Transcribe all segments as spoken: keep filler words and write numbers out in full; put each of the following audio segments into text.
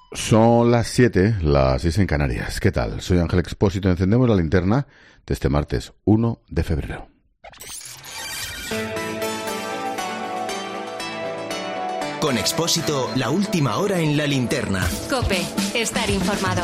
Son las siete, las seis en Canarias. ¿Qué tal? Soy Ángel Expósito. Encendemos la linterna de este martes uno de febrero. Con Expósito, la última hora en la linterna. COPE, estar informado.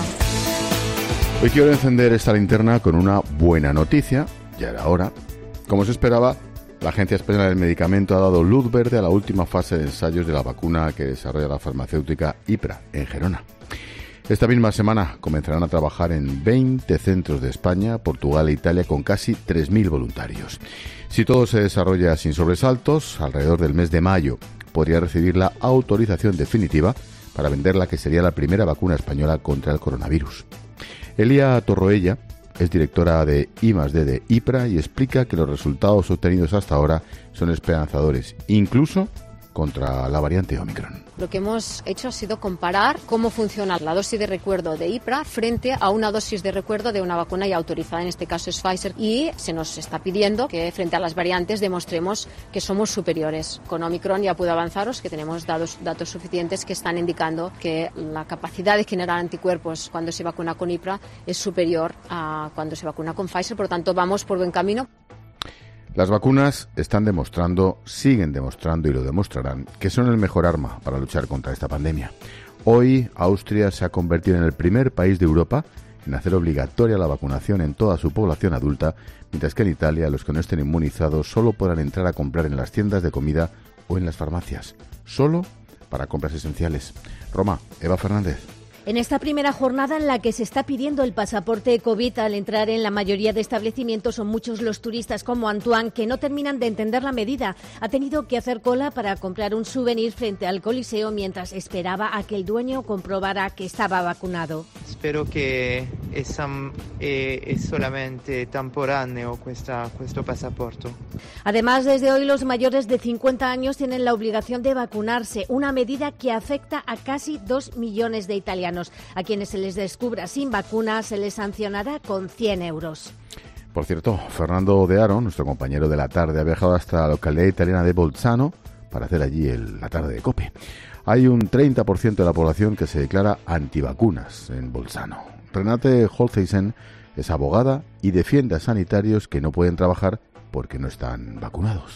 Hoy quiero encender esta linterna con una buena noticia. Ya era hora. Como se esperaba, la Agencia Española del Medicamento ha dado luz verde a la última fase de ensayos de la vacuna que desarrolla la farmacéutica Hipra, en Gerona. Esta misma semana comenzarán a trabajar en veinte centros de España, Portugal e Italia con casi tres mil voluntarios. Si todo se desarrolla sin sobresaltos, alrededor del mes de mayo podría recibir la autorización definitiva para vender la que sería la primera vacuna española contra el coronavirus. Elia Torroella es directora de I más D de Hipra y explica que los resultados obtenidos hasta ahora son esperanzadores, incluso contra la variante Omicron. Lo que hemos hecho ha sido comparar cómo funciona la dosis de recuerdo de Hipra frente a una dosis de recuerdo de una vacuna ya autorizada, en este caso es Pfizer, y se nos está pidiendo que frente a las variantes demostremos que somos superiores. Con Omicron ya puedo avanzaros que tenemos datos, datos suficientes que están indicando que la capacidad de generar anticuerpos cuando se vacuna con Hipra es superior a cuando se vacuna con Pfizer, por lo tanto vamos por buen camino. Las vacunas están demostrando, siguen demostrando y lo demostrarán, que son el mejor arma para luchar contra esta pandemia. Hoy, Austria se ha convertido en el primer país de Europa en hacer obligatoria la vacunación en toda su población adulta, mientras que en Italia los que no estén inmunizados solo podrán entrar a comprar en las tiendas de comida o en las farmacias, solo para compras esenciales. Roma, Eva Fernández. En esta primera jornada en la que se está pidiendo el pasaporte COVID al entrar en la mayoría de establecimientos, son muchos los turistas como Antoine que no terminan de entender la medida. Ha tenido que hacer cola para comprar un souvenir frente al Coliseo mientras esperaba a que el dueño comprobara que estaba vacunado. Espero que es, eh, es solamente temporáneo questa, questo pasaporte. Además, desde hoy los mayores de cincuenta años tienen la obligación de vacunarse, una medida que afecta a casi dos millones de italianos. A quienes se les descubra sin vacuna se les sancionará con cien euros. Por cierto, Fernando De Aro, nuestro compañero de la tarde, ha viajado hasta la localidad italiana de Bolzano para hacer allí el, la tarde de COPE. Hay un treinta por ciento de la población que se declara antivacunas en Bolzano. Renate Holtheisen es abogada y defiende a sanitarios que no pueden trabajar porque no están vacunados.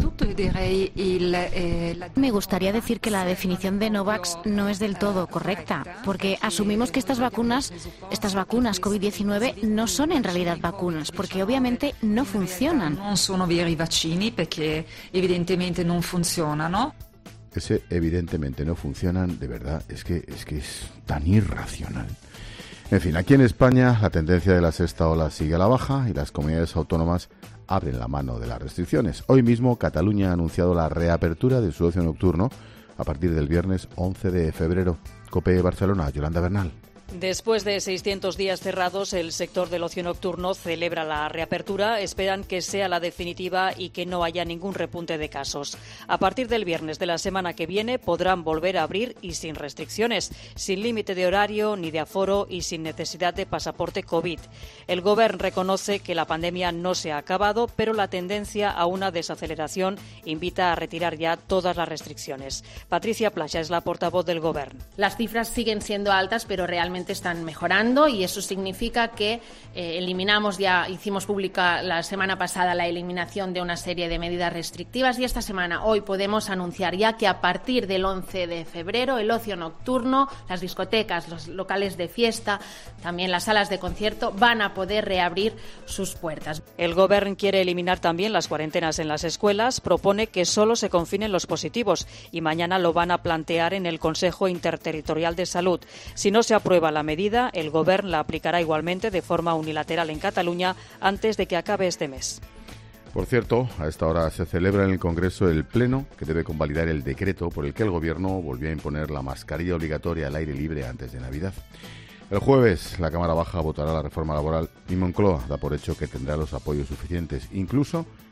Me gustaría decir que la definición de Novax no es del todo correcta, porque asumimos que estas vacunas, estas vacunas COVID diecinueve no son en realidad vacunas, porque obviamente no funcionan. No son veri vaccini porque evidentemente no funcionan, ¿no? Ese evidentemente no funcionan, de verdad, es que es que es tan irracional. En fin, aquí en España la tendencia de la sexta ola sigue a la baja y las comunidades autónomas abren la mano de las restricciones. Hoy mismo Cataluña ha anunciado la reapertura de su ocio nocturno a partir del viernes once de febrero. COPE Barcelona, Yolanda Bernal. Después de seiscientos días cerrados, el sector del ocio nocturno celebra la reapertura. Esperan que sea la definitiva y que no haya ningún repunte de casos. A partir del viernes de la semana que viene podrán volver a abrir y sin restricciones, sin límite de horario ni de aforo y sin necesidad de pasaporte COVID. El Gobierno reconoce que la pandemia no se ha acabado, pero la tendencia a una desaceleración invita a retirar ya todas las restricciones. Patricia Plaja es la portavoz del Gobierno. Las cifras siguen siendo altas, pero realmente están mejorando y eso significa que eh, eliminamos, ya hicimos pública la semana pasada la eliminación de una serie de medidas restrictivas y esta semana, hoy podemos anunciar ya que a partir del once de febrero el ocio nocturno, las discotecas, los locales de fiesta, también las salas de concierto van a poder reabrir sus puertas. El Gobierno quiere eliminar también las cuarentenas en las escuelas, propone que solo se confinen los positivos y mañana lo van a plantear en el Consejo Interterritorial de Salud. Si no se aprueba la medida, el Gobierno la aplicará igualmente de forma unilateral en Cataluña antes de que acabe este mes. Por cierto, a esta hora se celebra en el Congreso el Pleno que debe convalidar el decreto por el que el Gobierno volvió a imponer la mascarilla obligatoria al aire libre antes de Navidad. El jueves la Cámara Baja votará la reforma laboral y Moncloa da por hecho que tendrá los apoyos suficientes, incluso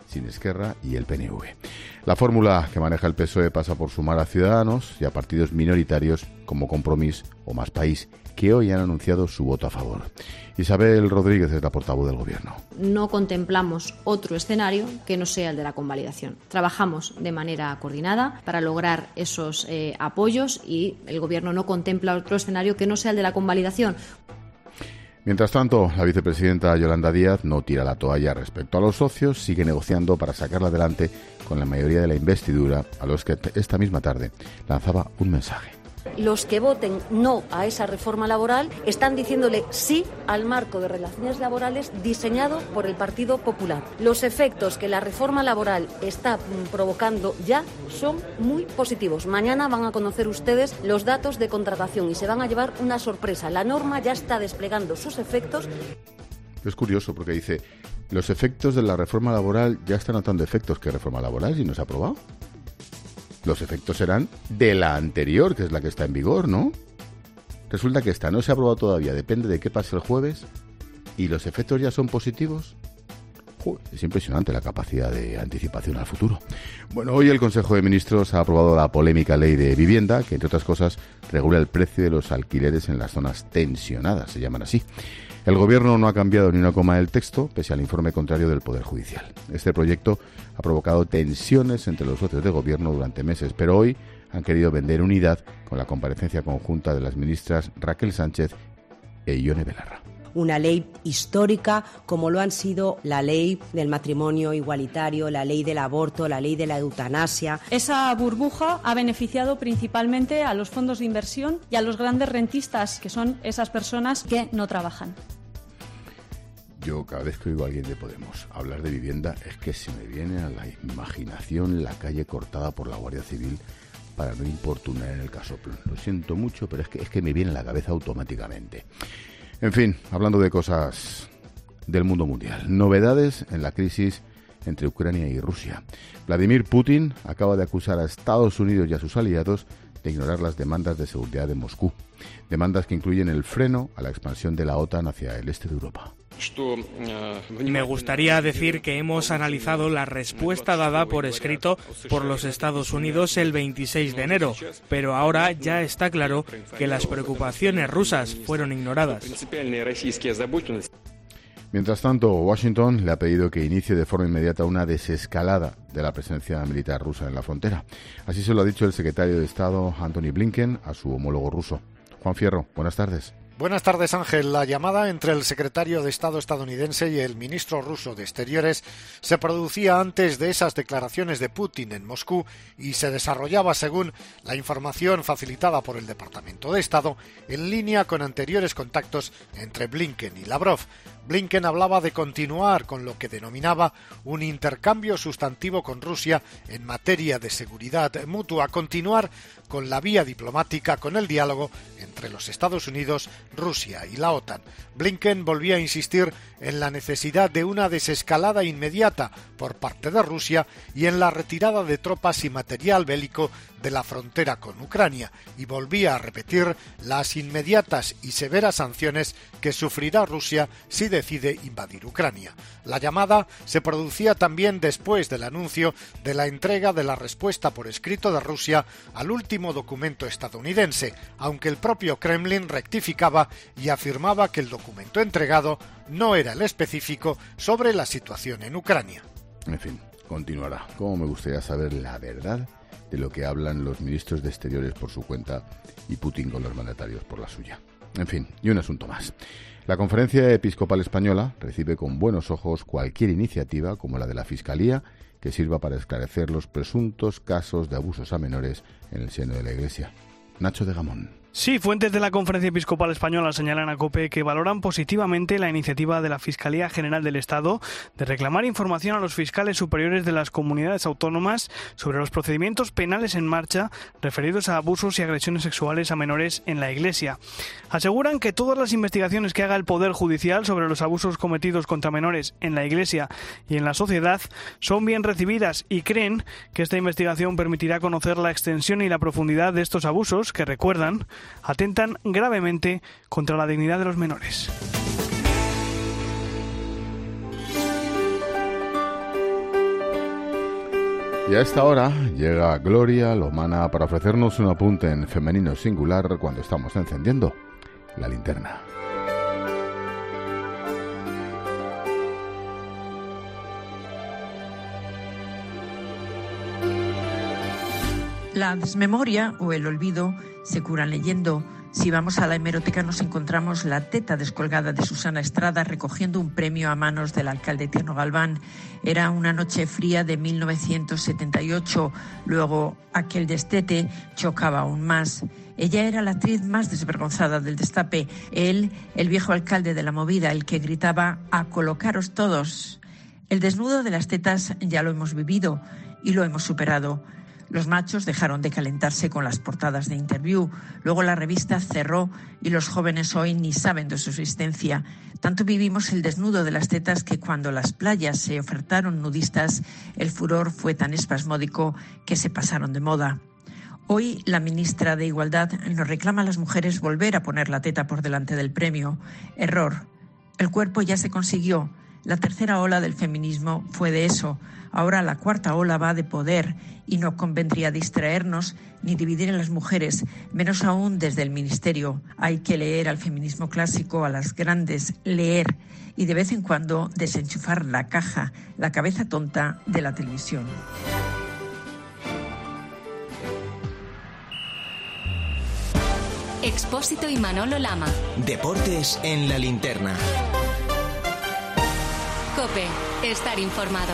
sin Esquerra y el P N V. La fórmula que maneja el P S O E pasa por sumar a Ciudadanos y a partidos minoritarios como Compromís o Más País, que hoy han anunciado su voto a favor. Isabel Rodríguez es la portavoz del Gobierno. No contemplamos otro escenario que no sea el de la convalidación. Trabajamos de manera coordinada para lograr esos eh, apoyos y el Gobierno no contempla otro escenario que no sea el de la convalidación. Mientras tanto, la vicepresidenta Yolanda Díaz no tira la toalla respecto a los socios, sigue negociando para sacarla adelante con la mayoría de la investidura, a los que esta misma tarde lanzaba un mensaje. Los que voten no a esa reforma laboral están diciéndole sí al marco de relaciones laborales diseñado por el Partido Popular. Los efectos que la reforma laboral está provocando ya son muy positivos. Mañana van a conocer ustedes los datos de contratación y se van a llevar una sorpresa. La norma ya está desplegando sus efectos. Es curioso porque dice, los efectos de la reforma laboral ya están notando efectos. ¿Qué reforma laboral? ¿Y no se ha aprobado? Los efectos serán de la anterior, que es la que está en vigor, ¿no? Resulta que esta no se ha aprobado todavía, depende de qué pase el jueves, y los efectos ya son positivos. Joder, es impresionante la capacidad de anticipación al futuro. Bueno, hoy el Consejo de Ministros ha aprobado la polémica ley de vivienda, que entre otras cosas regula el precio de los alquileres en las zonas tensionadas, se llaman así. El Gobierno no ha cambiado ni una coma del texto, pese al informe contrario del Poder Judicial. Este proyecto ha provocado tensiones entre los socios de Gobierno durante meses, pero hoy han querido vender unidad con la comparecencia conjunta de las ministras Raquel Sánchez e Ione Belarra. Una ley histórica como lo han sido la ley del matrimonio igualitario, la ley del aborto, la ley de la eutanasia. Esa burbuja ha beneficiado principalmente a los fondos de inversión y a los grandes rentistas, que son esas personas que no trabajan. Yo cada vez que oigo a alguien de Podemos hablar de vivienda es que se me viene a la imaginación la calle cortada por la Guardia Civil para no importunar en el casoplón. Lo siento mucho, pero es que, es que me viene a la cabeza automáticamente. En fin, hablando de cosas del mundo mundial, novedades en la crisis entre Ucrania y Rusia. Vladimir Putin acaba de acusar a Estados Unidos y a sus aliados de ignorar las demandas de seguridad de Moscú, demandas que incluyen el freno a la expansión de la OTAN hacia el este de Europa. Me gustaría decir que hemos analizado la respuesta dada por escrito por los Estados Unidos el veintiséis de enero, pero ahora ya está claro que las preocupaciones rusas fueron ignoradas. Mientras tanto, Washington le ha pedido que inicie de forma inmediata una desescalada de la presencia militar rusa en la frontera. Así se lo ha dicho el secretario de Estado, Antony Blinken, a su homólogo ruso. Juan Fierro, buenas tardes. Buenas tardes, Ángel. La llamada entre el secretario de Estado estadounidense y el ministro ruso de Exteriores se producía antes de esas declaraciones de Putin en Moscú y se desarrollaba, según la información facilitada por el Departamento de Estado, en línea con anteriores contactos entre Blinken y Lavrov. Blinken hablaba de continuar con lo que denominaba un intercambio sustantivo con Rusia en materia de seguridad mutua, continuar con la vía diplomática, con el diálogo entre los Estados Unidos, Rusia y la OTAN. Blinken volvía a insistir en la necesidad de una desescalada inmediata por parte de Rusia y en la retirada de tropas y material bélico de la frontera con Ucrania, y volvía a repetir las inmediatas y severas sanciones que sufrirá Rusia si decide invadir Ucrania. La llamada se producía también después del anuncio de la entrega de la respuesta por escrito de Rusia al último documento estadounidense, aunque el propio Kremlin rectificaba y afirmaba que el documento entregado no era el específico sobre la situación en Ucrania. En fin, continuará. Cómo me gustaría saber la verdad de lo que hablan los ministros de Exteriores por su cuenta y Putin con los mandatarios por la suya. En fin, y un asunto más. La Conferencia Episcopal Española recibe con buenos ojos cualquier iniciativa como la de la Fiscalía que sirva para esclarecer los presuntos casos de abusos a menores en el seno de la Iglesia. Nacho de Gamón. Sí, fuentes de la Conferencia Episcopal Española señalan a COPE que valoran positivamente la iniciativa de la Fiscalía General del Estado de reclamar información a los fiscales superiores de las comunidades autónomas sobre los procedimientos penales en marcha referidos a abusos y agresiones sexuales a menores en la Iglesia. Aseguran que todas las investigaciones que haga el Poder Judicial sobre los abusos cometidos contra menores en la Iglesia y en la sociedad son bien recibidas y creen que esta investigación permitirá conocer la extensión y la profundidad de estos abusos que, recuerdan, atentan gravemente contra la dignidad de los menores. Y a esta hora llega Gloria Lomana para ofrecernos un apunte en femenino singular cuando estamos encendiendo la linterna. La desmemoria o el olvido se curan leyendo. Si vamos a la hemeroteca nos encontramos la teta descolgada de Susana Estrada recogiendo un premio a manos del alcalde Tierno Galván. Era una noche fría de mil novecientos setenta y ocho. Luego aquel destete chocaba aún más. Ella era la actriz más desvergonzada del destape. Él, el viejo alcalde de la movida, el que gritaba «a colocaros todos». El desnudo de las tetas ya lo hemos vivido y lo hemos superado. Los machos dejaron de calentarse con las portadas de Interview. Luego la revista cerró y los jóvenes hoy ni saben de su existencia. Tanto vivimos el desnudo de las tetas que cuando las playas se ofertaron nudistas, el furor fue tan espasmódico que se pasaron de moda. Hoy la ministra de Igualdad nos reclama a las mujeres volver a poner la teta por delante del premio. Error. El cuerpo ya se consiguió. La tercera ola del feminismo fue de eso. Ahora la cuarta ola va de poder y no convendría distraernos ni dividir a las mujeres, menos aún desde el ministerio. Hay que leer al feminismo clásico, a las grandes, leer y de vez en cuando desenchufar la caja, la cabeza tonta de la televisión. Expósito y Manolo Lama. Deportes en la linterna. COPE. Estar informado.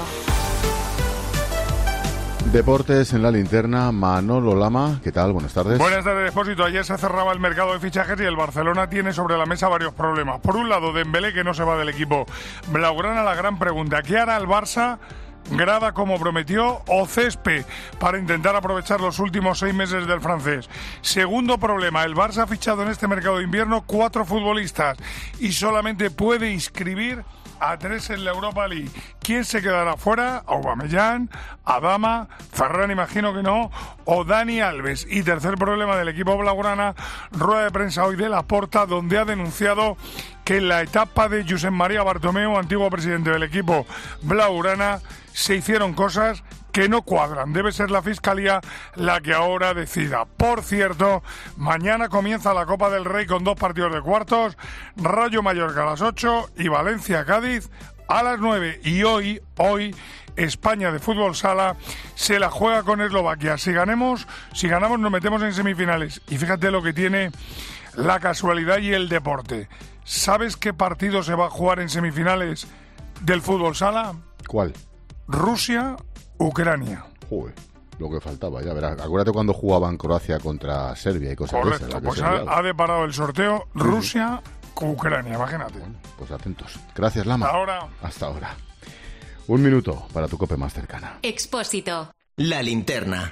Deportes en la linterna, Manolo Lama. ¿Qué tal? Buenas tardes. Buenas tardes, Expósito. Ayer se cerraba el mercado de fichajes y el Barcelona tiene sobre la mesa varios problemas. Por un lado, Dembélé, que no se va del equipo. Blaugrana, la gran pregunta. ¿Qué hará el Barça? ¿Grada como prometió o césped para intentar aprovechar los últimos seis meses del francés? Segundo problema, el Barça ha fichado en este mercado de invierno cuatro futbolistas y solamente puede inscribir a tres en la Europa League. ¿Quién se quedará fuera? Aubameyang, Adama, Ferran imagino que no, o Dani Alves. Y tercer problema del equipo blaugrana, rueda de prensa hoy de Laporta, donde ha denunciado que en la etapa de Josep María Bartomeu, antiguo presidente del equipo blaugrana, se hicieron cosas que no cuadran. Debe ser la Fiscalía la que ahora decida. Por cierto, mañana comienza la Copa del Rey con dos partidos de cuartos, Rayo Mallorca a las ocho y Valencia-Cádiz a las nueve. Y hoy, hoy, España de fútbol sala se la juega con Eslovaquia. Si ganemos, si ganamos nos metemos en semifinales. Y fíjate lo que tiene la casualidad y el deporte. ¿Sabes qué partido se va a jugar en semifinales del fútbol sala? ¿Cuál? Rusia, Ucrania. Joder, lo que faltaba, ya verás. Acuérdate cuando jugaban Croacia contra Serbia y cosas Correcto, de esas. Pues ha, ha deparado el sorteo Rusia, Ucrania, imagínate. Bueno, pues atentos. Gracias, Lama. Hasta ahora. Hasta ahora. Un minuto para tu COPE más cercana. Expósito. La linterna.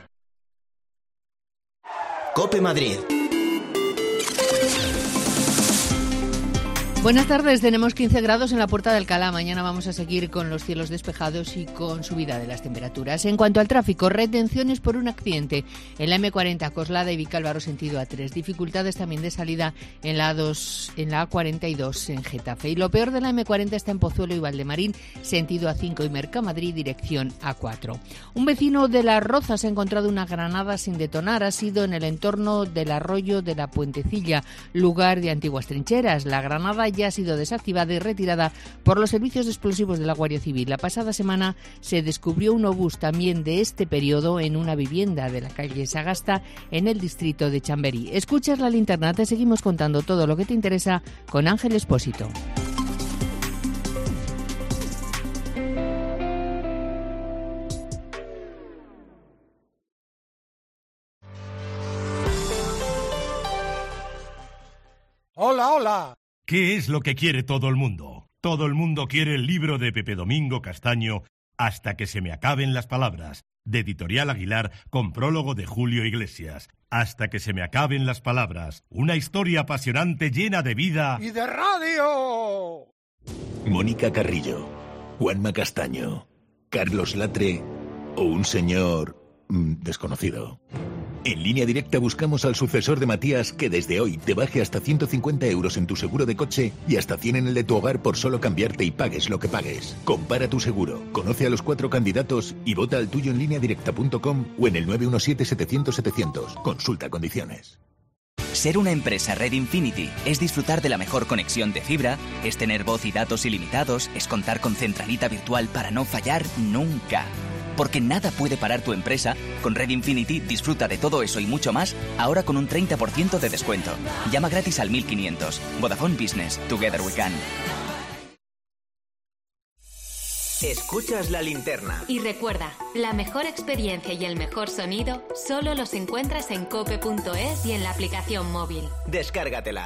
COPE Madrid. Buenas tardes, tenemos quince grados en la Puerta de Alcalá. Mañana vamos a seguir con los cielos despejados y con subida de las temperaturas. En cuanto al tráfico, retenciones por un accidente en la eme cuarenta, Coslada y Vicálvaro sentido a tres. Dificultades también de salida en la A dos, en la A cuarenta y dos en Getafe. Y lo peor de la eme cuarenta está en Pozuelo y Valdemarín, sentido A cinco y Mercamadrid, dirección A cuatro. Un vecino de Las Rozas ha encontrado una granada sin detonar. Ha sido en el entorno del arroyo de la Puentecilla, lugar de antiguas trincheras. La granada ya ha sido desactivada y retirada por los servicios de explosivos de la Guardia Civil. La pasada semana se descubrió un obús también de este periodo en una vivienda de la calle Sagasta en el distrito de Chamberí. Escuchas la linterna, te seguimos contando todo lo que te interesa con Ángel Expósito. Hola, hola. ¿Qué es lo que quiere todo el mundo? Todo el mundo quiere el libro de Pepe Domingo Castaño, Hasta que se me acaben las palabras, de Editorial Aguilar, con prólogo de Julio Iglesias. Hasta que se me acaben las palabras, una historia apasionante llena de vida y de radio. Mónica Carrillo, Juanma Castaño, Carlos Latre o un señor mmm, desconocido. En Línea Directa buscamos al sucesor de Matías que desde hoy te baje hasta ciento cincuenta euros en tu seguro de coche y hasta cien en el de tu hogar por solo cambiarte y pagues lo que pagues. Compara tu seguro, conoce a los cuatro candidatos y vota al tuyo en línea directa punto com o en el nueve uno siete setecientos setecientos. Consulta condiciones. Ser una empresa Red Infinity es disfrutar de la mejor conexión de fibra, es tener voz y datos ilimitados, es contar con centralita virtual para no fallar nunca. Porque nada puede parar tu empresa, con Red Infinity disfruta de todo eso y mucho más, ahora con un treinta por ciento de descuento. Llama gratis al mil quinientos. Vodafone Business. Together we can. Escuchas La Linterna. Y recuerda, la mejor experiencia y el mejor sonido solo los encuentras en cope punto es y en la aplicación móvil. Descárgatela.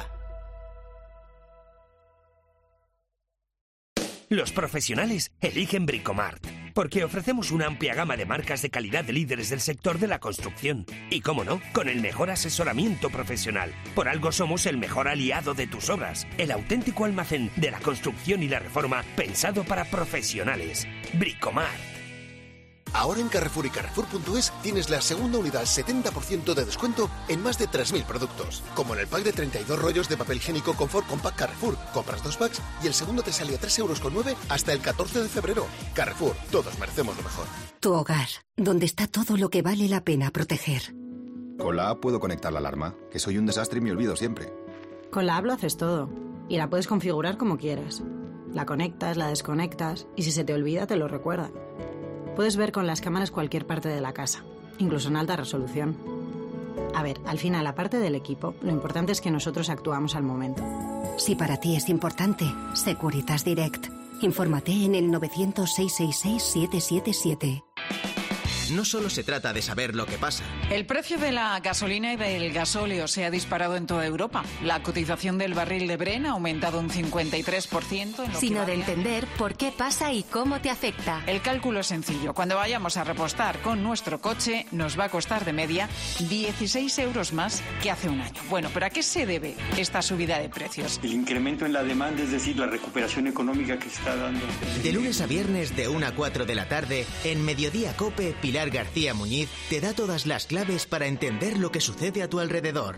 Los profesionales eligen Bricomart, porque ofrecemos una amplia gama de marcas de calidad de líderes del sector de la construcción. Y cómo no, con el mejor asesoramiento profesional. Por algo somos el mejor aliado de tus obras. El auténtico almacén de la construcción y la reforma pensado para profesionales. Bricomart. Ahora en Carrefour y Carrefour punto es tienes la segunda unidad al setenta por ciento de descuento en más de tres mil productos. Como en el pack de treinta y dos rollos de papel higiénico Confort Compact Carrefour. Compras dos packs y el segundo te sale a tres euros con nueve hasta el catorce de febrero. Carrefour, todos merecemos lo mejor. Tu hogar, donde está todo lo que vale la pena proteger. Con la app puedo conectar la alarma, que soy un desastre y me olvido siempre. Con la app lo haces todo y la puedes configurar como quieras. La conectas, la desconectas y si se te olvida te lo recuerda. Puedes ver con las cámaras cualquier parte de la casa, incluso en alta resolución. A ver, al final, aparte del equipo, lo importante es que nosotros actuamos al momento. Si para ti es importante, Securitas Direct. Infórmate en el novecientos, seiscientos sesenta y seis, siete siete siete. No solo se trata de saber lo que pasa. El precio de la gasolina y del gasóleo se ha disparado en toda Europa. La cotización del barril de Brent ha aumentado un cincuenta y tres por ciento. En lo Sino que de entender por qué pasa y cómo te afecta. El cálculo es sencillo. Cuando vayamos a repostar con nuestro coche, nos va a costar de media dieciséis euros más que hace un año. Bueno, ¿pero a qué se debe esta subida de precios? El incremento en la demanda, es decir, la recuperación económica que está dando. De lunes a viernes de una a cuatro de la tarde, en Mediodía Cope, Pilar García Muñiz te da todas las claves para entender lo que sucede a tu alrededor.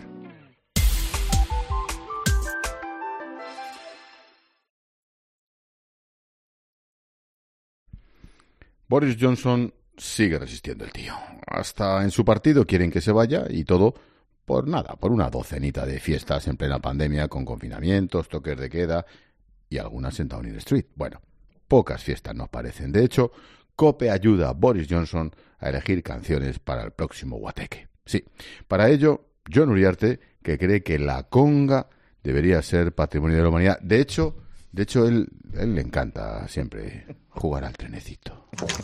Boris Johnson sigue resistiendo el tío. Hasta en su partido quieren que se vaya y todo por nada, por una docenita de fiestas en plena pandemia con confinamientos, toques de queda y algunas en Downing Street. Bueno, pocas fiestas nos parecen. De hecho, COPE ayuda a Boris Johnson a elegir canciones para el próximo guateque. Sí, para ello, John Uriarte, que cree que la conga debería ser patrimonio de la humanidad. De hecho, de hecho él, él le encanta siempre jugar al trenecito.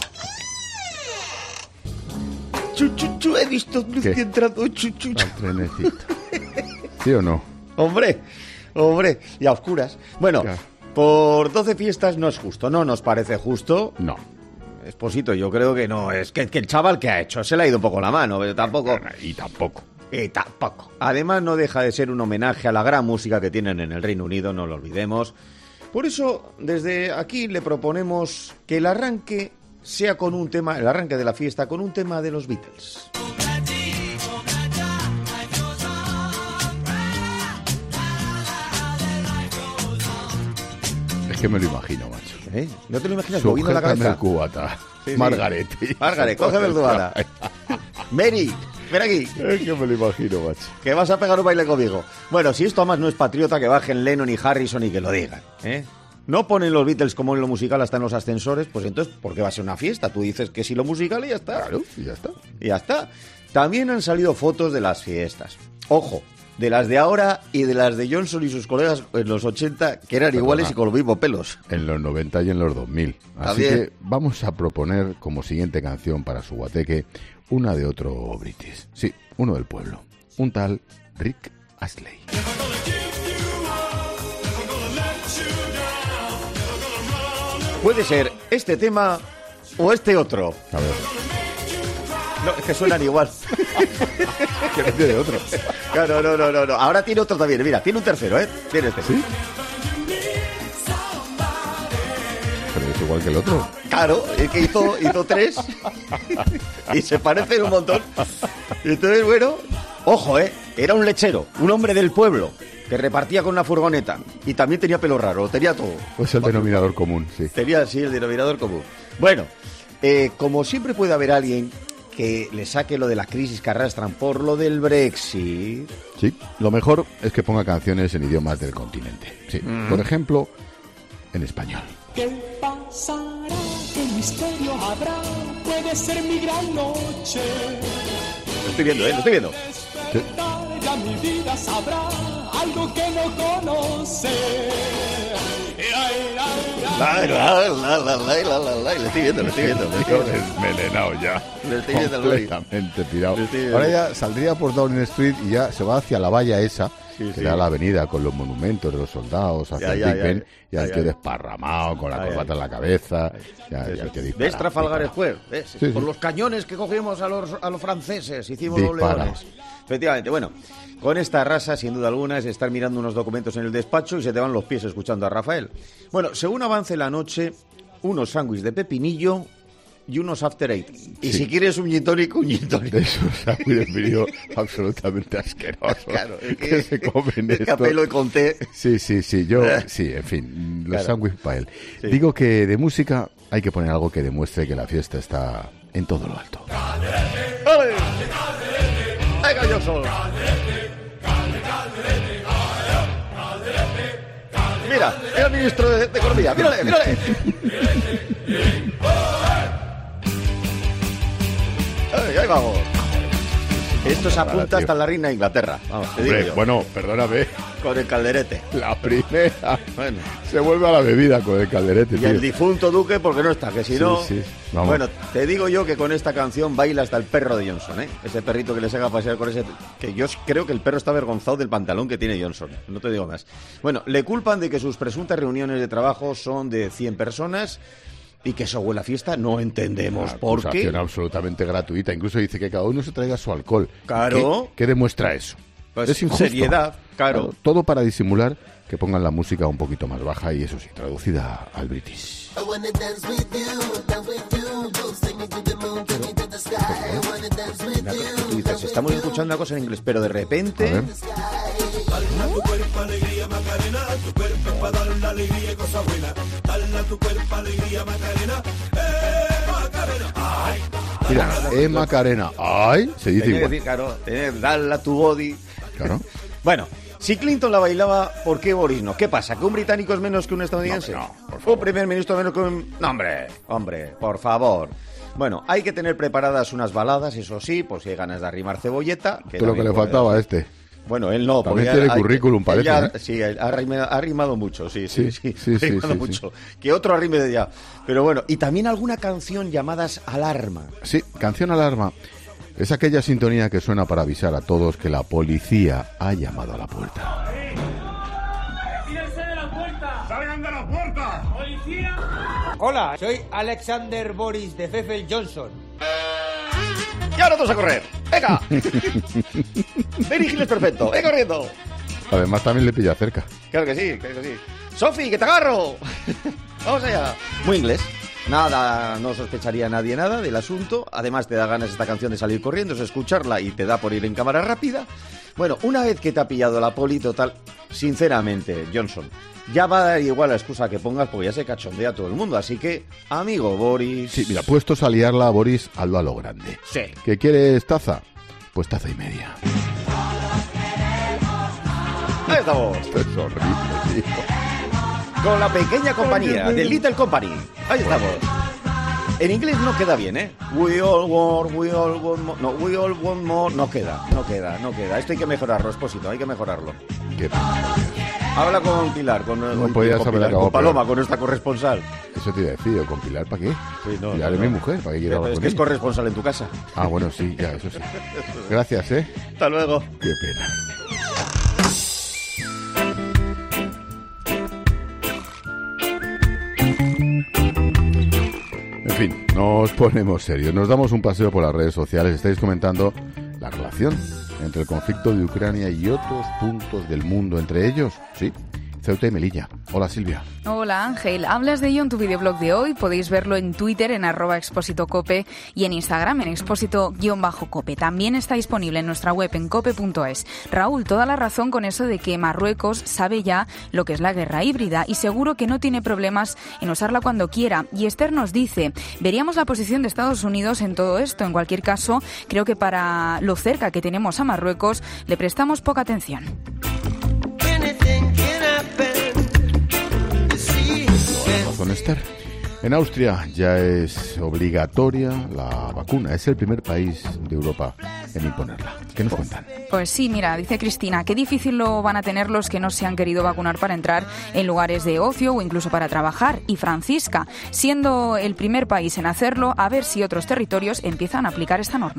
Chuchuchu, he visto luz que entrado, chuchuchu. Al trenecito. ¿Sí o no? Hombre, hombre, y a oscuras. Bueno, claro. Por doce fiestas no es justo, ¿no? ¿Nos parece justo? No. Esposito, yo creo que no. Es que, que el chaval que ha hecho se le ha ido un poco la mano, pero tampoco... Y tampoco. Y tampoco. Además, no deja de ser un homenaje a la gran música que tienen en el Reino Unido, no lo olvidemos. Por eso, desde aquí le proponemos que el arranque sea con un tema, el arranque de la fiesta, con un tema de los Beatles. Es que me lo imagino, macho. ¿Eh? ¿No te lo imaginas moviendo la cabeza? el cubata. Sí, sí. Margaret. Margaret, cógeme el cubata. Mary, ven aquí. Es que me lo imagino, macho. Que vas a pegar un baile conmigo. Bueno, si esto además no es patriota, que bajen Lennon y Harrison y que lo digan, ¿eh? No ponen los Beatles como en lo musical hasta en los ascensores, pues entonces, ¿por qué va a ser una fiesta? Tú dices que sí lo musical y ya está. Claro, y ya está. Y ya está. También han salido fotos de las fiestas. Ojo, de las de ahora y de las de Johnson y sus colegas en los ochenta, que eran Perdona, iguales y con los mismos pelos. En los noventa y en los dos mil. Así También. que vamos a proponer como siguiente canción para su guateque una de otro british. Sí, uno del pueblo. Un tal Rick Astley. Puede ser este tema o este otro. A ver. No, es que suenan igual. Que no tiene otro. Claro, no, no, no, no. Ahora tiene otro también. Mira, tiene un tercero, ¿eh? Tiene este. ¿Sí? Pero es igual que el otro. Claro, es que hizo, hizo tres y se parecen un montón. Entonces, bueno, ojo, ¿eh? Era un lechero, un hombre del pueblo, que repartía con una furgoneta. Y también tenía pelo raro, tenía todo. Pues el denominador común, sí. Tenía, sí, el denominador común. Bueno, eh, como siempre puede haber alguien que le saque lo de la crisis que arrastran por lo del Brexit. Sí, lo mejor es que ponga canciones en idiomas del continente. Sí, mm. Por ejemplo, en español. ¿Qué pasará? ¿Qué misterio habrá? Puede ser mi gran noche. Lo estoy viendo, ¿eh? Lo estoy viendo. Sí. Ya mi vida sabrá algo que no conoce. La, la, la, la, la, la, la, la. Lo estoy viendo, lo estoy viendo. Lo estoy viendo. Desmelenado ya. Lo estoy viendo. Completamente tirado. Ahora ya saldría por Downing Street y ya se va hacia la valla esa, sí, que sí. da la avenida con los monumentos de los soldados, hacia ya, el Big Ben, y al tío desparramado, con la ay, corbata ay. en la cabeza. Ya, ya, ya ¿Ves Trafalgar Square? ¿Ves? Sí, por sí. los cañones que cogimos a los, a los franceses, hicimos los leones. Efectivamente, bueno, con esta raza, sin duda alguna, es estar mirando unos documentos en el despacho y se te van los pies escuchando a Rafael. Bueno, según avance la noche, unos sándwiches de pepinillo y unos after eight. Y sí. si quieres un gin tonic, un gin tonic. De esos sándwiches de pepinillo absolutamente asquerosos. Claro, es que, que se comen es esto. Que a pelo y con té. Sí, sí, sí, yo, sí, en fin, los claro. sándwiches para él. Sí. Digo que de música hay que poner algo que demuestre que la fiesta está en todo lo alto. ¡Vale! ¡Venga, yo solo! Mira, el ministro de, de Economía, mírale, mírale. Ay, ahí vamos. Esto se apunta hasta la reina de Inglaterra. Vamos, te Hombre, digo yo. Bueno, perdóname. Con el calderete. La primera. Bueno. Se vuelve a la bebida con el calderete, Y tío. el difunto duque porque no está, que si sí, no... Sí, vamos. Bueno, te digo yo que con esta canción baila hasta el perro de Johnson, ¿eh? Ese perrito que le saca a pasear con ese... Que yo creo que el perro está avergonzado del pantalón que tiene Johnson. No te digo más. Bueno, le culpan de que sus presuntas reuniones de trabajo son de cien personas... Y que eso huele a fiesta, no entendemos Una por qué. acusación absolutamente gratuita. Incluso dice que cada uno se traiga su alcohol. Claro. ¿Qué, qué demuestra eso? Pues es injusto. Seriedad, claro. claro. Todo para disimular que pongan la música un poquito más baja y eso sí, traducida al british. Tú dices, estamos escuchando una cosa en inglés, pero de repente... Dale a tu cuerpo alegría, Macarena, tu cuerpo es para dar la alegría y cosa buena. Dale a tu cuerpo alegría, Macarena, eh, Macarena, ay. Mira, eh, Macarena, ay, se dice Tenía igual. que decir, claro, eh, dale a tu body. Claro. Bueno, si Clinton la bailaba, ¿por qué Boris no? ¿Qué pasa? ¿Que un británico es menos que un estadounidense? No, no, por favor. ¿Un primer ministro menos que un...? No, hombre, hombre, por favor. Bueno, hay que tener preparadas unas baladas, eso sí, por si hay ganas de arrimar cebolleta. Que lo que le faltaba a este. Bueno, él no. También tiene hay, currículum, parece. Ya, ¿eh? Sí, ha arrimado, ha arrimado mucho, sí, sí, sí. sí, sí, ha arrimado sí, mucho. sí. Que otro arrime de ya. Pero bueno, y también alguna canción llamadas Alarma. Sí, canción alarma. Es aquella sintonía que suena para avisar a todos que la policía ha llamado a la puerta. ¡Tírense de la puerta! ¡Salgan de la puerta! ¡Policía! Hola, soy Alexander Boris de Pfeffel Johnson. Y ahora todos a correr. ¡Venga! Benny Hill es perfecto. ¡Ven corriendo! Además también le pilla cerca. Claro que sí, claro que sí. ¡Sofi, que te agarro! Vamos allá. Muy inglés. Nada, no sospecharía nadie nada del asunto. Además te da ganas esta canción de salir corriendo, es escucharla y te da por ir en cámara rápida. Bueno, una vez que te ha pillado la poli total, sinceramente, Johnson, ya va a dar igual la excusa que pongas porque ya se cachondea todo el mundo. Así que, amigo Boris... Sí, mira, puestos a liarla, Boris, hazlo a lo grande. Sí. ¿Que quieres taza? Pues taza y media. Ahí estamos. Esto es horrible, tío. Con la pequeña compañía, de Little Company. Ahí estamos. En inglés no queda bien, ¿eh? We all want, we all want more. No, we all want more. No queda, no queda, no queda. Esto hay que mejorarlo, Espósito, hay que mejorarlo. Qué Habla con Pilar, con, no con, podías con, haber Pilar, acabado con Paloma, peor. con nuestra corresponsal. Eso te iba a decir, ¿con Pilar para qué? Sí, no, Pilar no, es mi no. mujer, ¿para qué quiero hablar Es con que es ella? corresponsal en tu casa. Ah, bueno, sí, ya, eso sí. Gracias, ¿eh? Hasta luego. Qué pena. En fin, nos ponemos serios. Nos damos un paseo por las redes sociales. Estáis comentando la relación entre el conflicto de Ucrania y otros puntos del mundo, entre ellos, sí, Ceuta y Melilla. Hola, Silvia. Hola, Ángel. Hablas de ello en tu videoblog de hoy. Podéis verlo en Twitter, en arroba expósitocope, y en Instagram, en expósito-cope. También está disponible en nuestra web, en cope punto es. Raúl, toda la razón con eso de que Marruecos sabe ya lo que es la guerra híbrida y seguro que no tiene problemas en usarla cuando quiera. Y Esther nos dice, veríamos la posición de Estados Unidos en todo esto. En cualquier caso, creo que para lo cerca que tenemos a Marruecos, le prestamos poca atención. Con Esther. En Austria ya es obligatoria la vacuna. Es el primer país de Europa en imponerla. ¿Qué nos cuentan? Pues sí, mira, dice Cristina, qué difícil lo van a tener los que no se han querido vacunar para entrar en lugares de ocio o incluso para trabajar. Y Francisca, siendo el primer país en hacerlo, a ver si otros territorios empiezan a aplicar esta norma.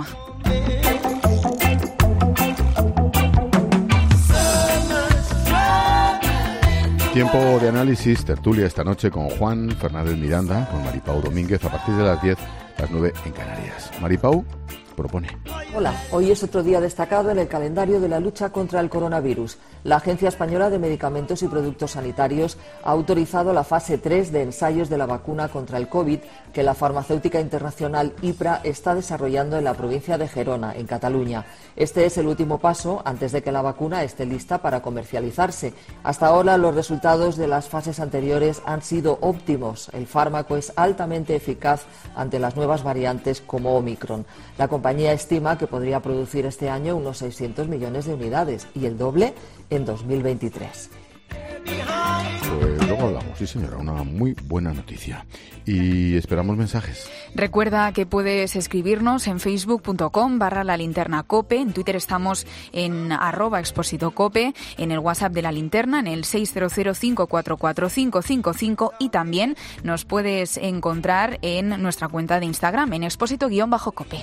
Tiempo de análisis, tertulia esta noche con Juan Fernández Miranda, con Maripau Domínguez a partir de las diez, las nueve en Canarias. Maripau propone. Hola, hoy es otro día destacado en el calendario de la lucha contra el coronavirus. La Agencia Española de Medicamentos y Productos Sanitarios ha autorizado la fase tres de ensayos de la vacuna contra el COVID que la farmacéutica internacional IPRA está desarrollando en la provincia de Gerona, en Cataluña. Este es el último paso antes de que la vacuna esté lista para comercializarse. Hasta ahora los resultados de las fases anteriores han sido óptimos. El fármaco es altamente eficaz ante las nuevas variantes como Omicron. La compañía estima que podría producir este año unos seiscientos millones de unidades y el doble en dos mil veintitrés. Pues luego hablamos, sí señora, una muy buena noticia. Y esperamos mensajes. Recuerda que puedes escribirnos en facebook punto com barra la linterna cope, en Twitter estamos en arroba expósitocope, en el WhatsApp de la linterna, en el seis cero cero cinco cuatro cuatro cinco cinco cinco, y también nos puedes encontrar en nuestra cuenta de Instagram, en expósito-cope.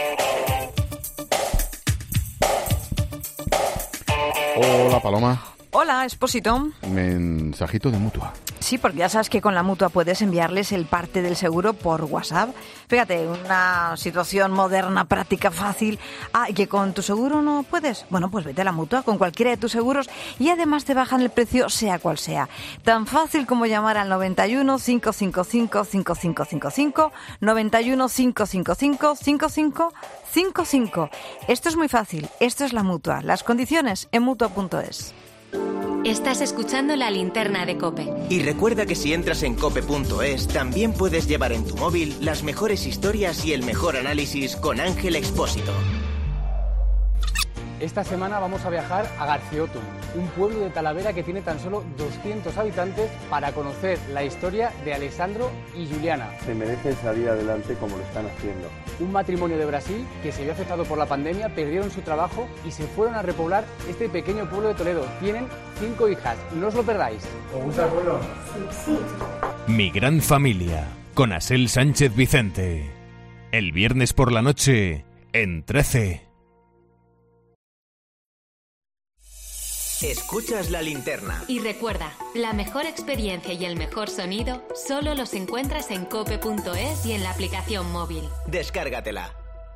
Hola, Paloma. Hola, Expósito. Mensajito de Mutua. Sí, porque ya sabes que con la Mutua puedes enviarles el parte del seguro por WhatsApp. Fíjate, una situación moderna, práctica, fácil. Ah, ¿y que con tu seguro no puedes? Bueno, pues vete a la Mutua con cualquiera de tus seguros y además te bajan el precio sea cual sea. Tan fácil como llamar al noventa y uno, cinco cinco cinco, cinco cinco cinco cinco, noventa y uno, cinco cinco cinco, cinco cinco cinco cinco. Esto es muy fácil, esto es la Mutua. Las condiciones en mutua punto es. Estás escuchando La Linterna de COPE. Y recuerda que si entras en cope punto es, también puedes llevar en tu móvil las mejores historias y el mejor análisis con Ángel Expósito. Esta semana vamos a viajar a Garciotum, un pueblo de Talavera que tiene tan solo doscientos habitantes, para conocer la historia de Alessandro y Juliana. Se merecen salir adelante como lo están haciendo. Un matrimonio de Brasil que se vio afectado por la pandemia, perdieron su trabajo y se fueron a repoblar este pequeño pueblo de Toledo. Tienen cinco hijas, no os lo perdáis. ¿Os gusta el pueblo? Sí, sí. Mi gran familia, con Asel Sánchez Vicente. El viernes por la noche, en trece. Escuchas La Linterna. Y recuerda, la mejor experiencia y el mejor sonido solo los encuentras en cope punto es y en la aplicación móvil. Descárgatela.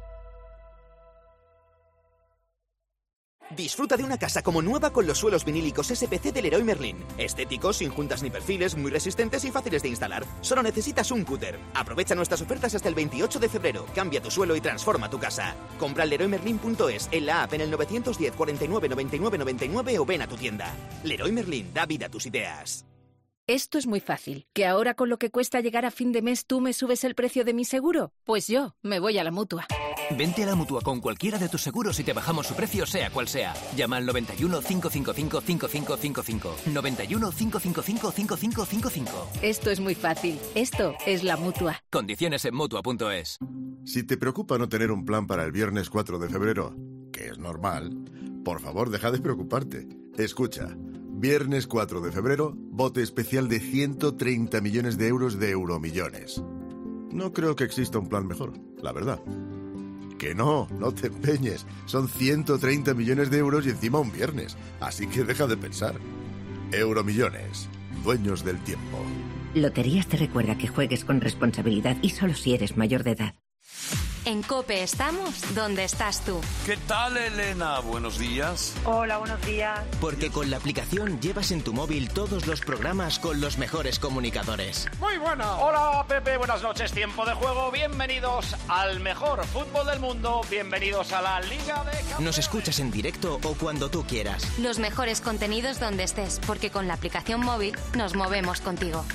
Disfruta de una casa como nueva con los suelos vinílicos S P C del Leroy Merlin. Estéticos, sin juntas ni perfiles, muy resistentes y fáciles de instalar. Solo necesitas un cúter. Aprovecha nuestras ofertas hasta el veintiocho de febrero. Cambia tu suelo y transforma tu casa. Compra en leroy merlin punto es, en la app, en el nueve uno cero, cuarenta y nueve, noventa y nueve, noventa y nueve o ven a tu tienda. Leroy Merlin, da vida a tus ideas. Esto es muy fácil. ¿Que ahora con lo que cuesta llegar a fin de mes tú me subes el precio de mi seguro? Pues yo me voy a la Mutua. Vente a la Mutua con cualquiera de tus seguros y te bajamos su precio sea cual sea. Llama al noventa y uno, cinco cinco cinco, cinco cinco cinco cinco. noventa y uno, cinco cinco cinco, cinco cinco cinco cinco. Esto es muy fácil. Esto es la Mutua. Condiciones en mutua punto es. Si te preocupa no tener un plan para el viernes cuatro de febrero, que es normal, por favor deja de preocuparte. Escucha. Viernes cuatro de febrero, bote especial de ciento treinta millones de euros de Euromillones. No creo que exista un plan mejor, la verdad. Que no, no te empeñes. Son ciento treinta millones de euros y encima un viernes. Así que deja de pensar. Euromillones, dueños del tiempo. Loterías te recuerda que juegues con responsabilidad y solo si eres mayor de edad. En COPE estamos donde estás tú. ¿Qué tal, Elena? Buenos días. Hola, buenos días. Porque con la aplicación llevas en tu móvil todos los programas con los mejores comunicadores. Muy buena. Hola, Pepe, buenas noches. Tiempo de juego. Bienvenidos al mejor fútbol del mundo. Bienvenidos a la Liga de Campeones. Nos escuchas en directo o cuando tú quieras. Los mejores contenidos donde estés, porque con la aplicación móvil nos movemos contigo.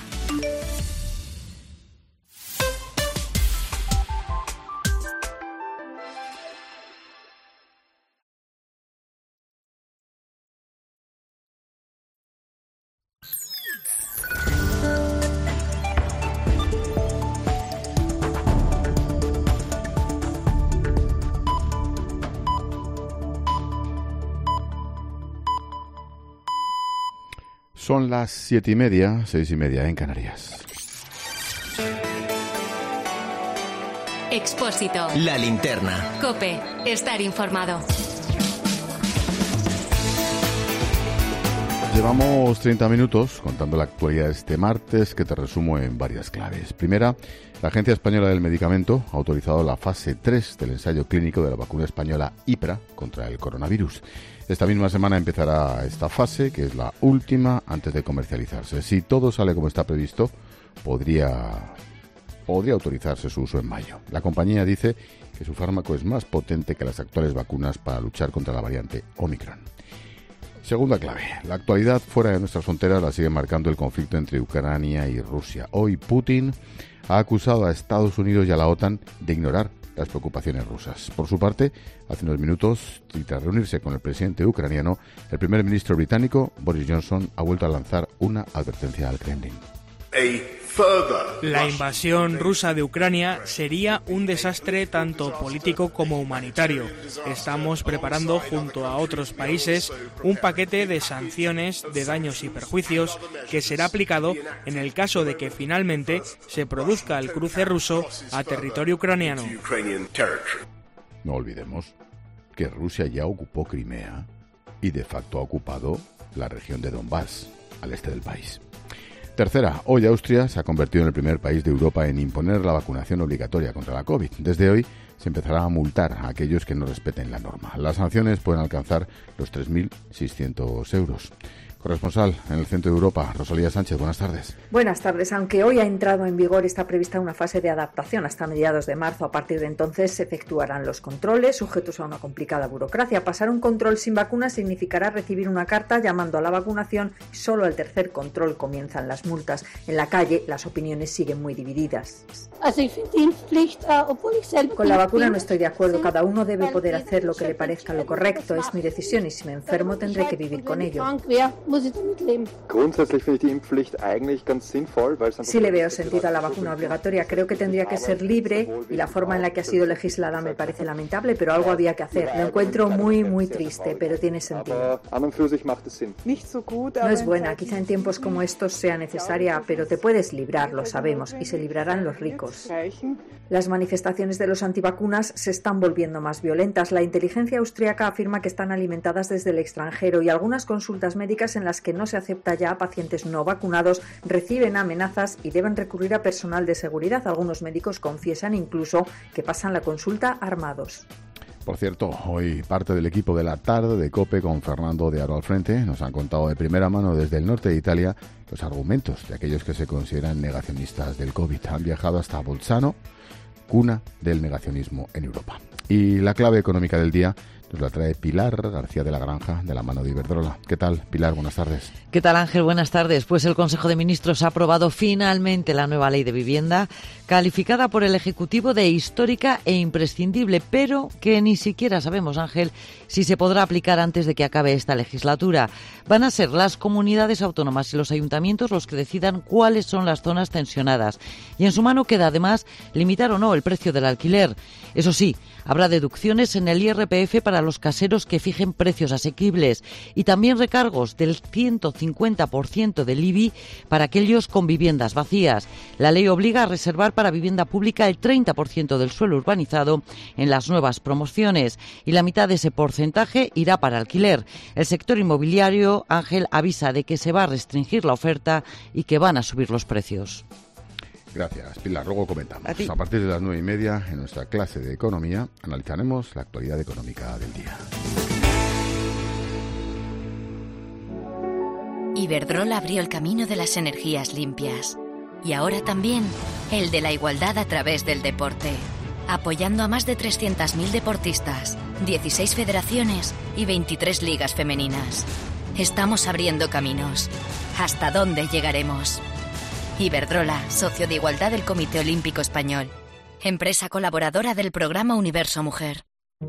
Son las siete y media, seis y media en Canarias. Expósito. La linterna. COPE. Estar informado. Llevamos treinta minutos contando la actualidad de este martes, que te resumo en varias claves. Primera, la Agencia Española del Medicamento ha autorizado la fase tres del ensayo clínico de la vacuna española IPRA contra el coronavirus. Esta misma semana empezará esta fase, que es la última antes de comercializarse. Si todo sale como está previsto, podría, podría autorizarse su uso en mayo. La compañía dice que su fármaco es más potente que las actuales vacunas para luchar contra la variante Omicron. Segunda clave, la actualidad fuera de nuestras fronteras la sigue marcando el conflicto entre Ucrania y Rusia. Hoy Putin ha acusado a Estados Unidos y a la OTAN de ignorar las preocupaciones rusas. Por su parte, hace unos minutos, y tras reunirse con el presidente ucraniano, el primer ministro británico, Boris Johnson, ha vuelto a lanzar una advertencia al Kremlin. La invasión rusa de Ucrania sería un desastre tanto político como humanitario. Estamos preparando junto a otros países un paquete de sanciones de daños y perjuicios que será aplicado en el caso de que finalmente se produzca el cruce ruso a territorio ucraniano. No olvidemos que Rusia ya ocupó Crimea y de facto ha ocupado la región de Donbass, al este del país. Tercera, hoy Austria se ha convertido en el primer país de Europa en imponer la vacunación obligatoria contra la COVID. Desde hoy se empezará a multar a aquellos que no respeten la norma. Las sanciones pueden alcanzar los tres mil seiscientos euros. Corresponsal en el centro de Europa, Rosalía Sánchez, buenas tardes. Buenas tardes. Aunque hoy ha entrado en vigor, está prevista una fase de adaptación hasta mediados de marzo. A partir de entonces se efectuarán los controles, sujetos a una complicada burocracia. Pasar un control sin vacuna significará recibir una carta llamando a la vacunación y solo al tercer control comienzan las multas. En la calle, las opiniones siguen muy divididas. Con la vacuna no estoy de acuerdo. Cada uno debe poder hacer lo que le parezca lo correcto. Es mi decisión y si me enfermo tendré que vivir con ello. Sí le veo sentido a la vacuna obligatoria. Creo que tendría que ser libre y la forma en la que ha sido legislada me parece lamentable, pero algo había que hacer. Lo encuentro muy, muy triste, pero tiene sentido. No es buena. Quizá en tiempos como estos sea necesaria, pero te puedes librar, lo sabemos, y se librarán los ricos. Las manifestaciones de los antivacunas se están volviendo más violentas. La inteligencia austríaca afirma que están alimentadas desde el extranjero y algunas consultas médicas en las que no se acepta ya a pacientes no vacunados reciben amenazas y deben recurrir a personal de seguridad. Algunos médicos confiesan incluso que pasan la consulta armados. Por cierto, hoy parte del equipo de la tarde de COPE con Fernando de Aro al frente nos han contado de primera mano desde el norte de Italia los argumentos de aquellos que se consideran negacionistas del COVID. Han viajado hasta Bolzano, cuna del negacionismo en Europa. Y la clave económica del día nos la trae Pilar García de la Granja, de la mano de Iberdrola. ¿Qué tal, Pilar? Buenas tardes. ¿Qué tal, Ángel? Buenas tardes. Pues el Consejo de Ministros ha aprobado finalmente la nueva ley de vivienda, calificada por el Ejecutivo de histórica e imprescindible, pero que ni siquiera sabemos, Ángel, si se podrá aplicar antes de que acabe esta legislatura. Van a ser las comunidades autónomas y los ayuntamientos los que decidan cuáles son las zonas tensionadas. Y en su mano queda, además, limitar o no el precio del alquiler. Eso sí, habrá deducciones en el I R P F para los caseros que fijen precios asequibles y también recargos del ciento cincuenta por ciento del I B I para aquellos con viviendas vacías. La ley obliga a reservar para vivienda pública el treinta por ciento del suelo urbanizado en las nuevas promociones y la mitad de ese porcentaje irá para alquiler. El sector inmobiliario, Ángel, avisa de que se va a restringir la oferta y que van a subir los precios. Gracias, Pilar. Luego comentamos. A ti. A partir de las nueve y media, en nuestra clase de economía, analizaremos la actualidad económica del día. Iberdrola abrió el camino de las energías limpias. Y ahora también el de la igualdad a través del deporte. Apoyando a más de trescientos mil deportistas, dieciséis federaciones y veintitrés ligas femeninas. Estamos abriendo caminos. ¿Hasta dónde llegaremos? Iberdrola, socio de igualdad del Comité Olímpico Español. Empresa colaboradora del programa Universo Mujer.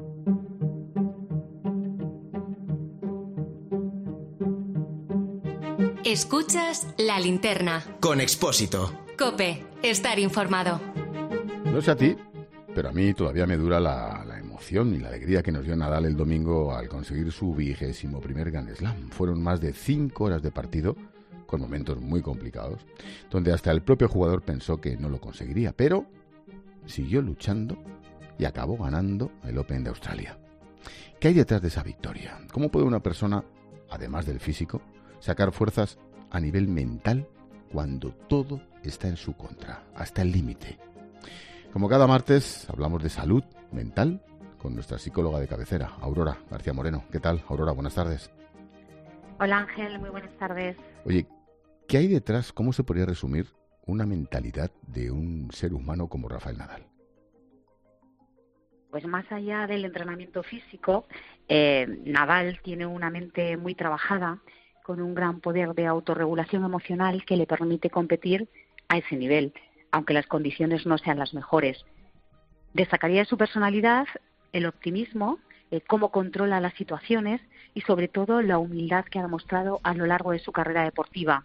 Escuchas La Linterna. Con Expósito. COPE. Estar informado. No sé a ti, pero a mí todavía me dura la, la emoción y la alegría que nos dio Nadal el domingo al conseguir su vigésimo primer Grand Slam. Fueron más de cinco horas de partido, con momentos muy complicados, donde hasta el propio jugador pensó que no lo conseguiría, pero siguió luchando y acabó ganando el Open de Australia. ¿Qué hay detrás de esa victoria? ¿Cómo puede una persona, además del físico, sacar fuerzas a nivel mental cuando todo está en su contra, hasta el límite? Como cada martes, hablamos de salud mental con nuestra psicóloga de cabecera, Aurora García Moreno. ¿Qué tal, Aurora? Buenas tardes. Hola, Ángel. Muy buenas tardes. Oye, ¿qué hay detrás? ¿Cómo se podría resumir una mentalidad de un ser humano como Rafael Nadal? Pues más allá del entrenamiento físico, eh, Nadal tiene una mente muy trabajada, con un gran poder de autorregulación emocional que le permite competir a ese nivel, aunque las condiciones no sean las mejores. Destacaría de su personalidad el optimismo, eh, cómo controla las situaciones y sobre todo la humildad que ha demostrado a lo largo de su carrera deportiva.